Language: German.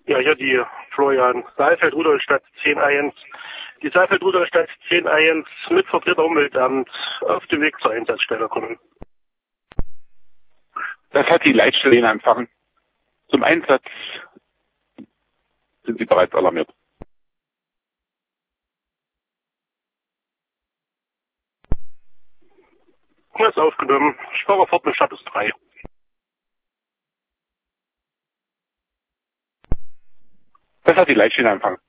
Ja, hier die Florian Saalfeld-Rudolstadt 10.1. Die Saalfeld-Rudolstadt 10.1 mit Vertreter Umweltamt auf dem Weg zur Einsatzstelle kommen. Das hat die Leitstelle in Empfang. Zum Einsatz sind Sie bereits alarmiert. Ist aufgenommen. Ich fahre fort mit Status 3. Das hat die Leitstelle in Empfang.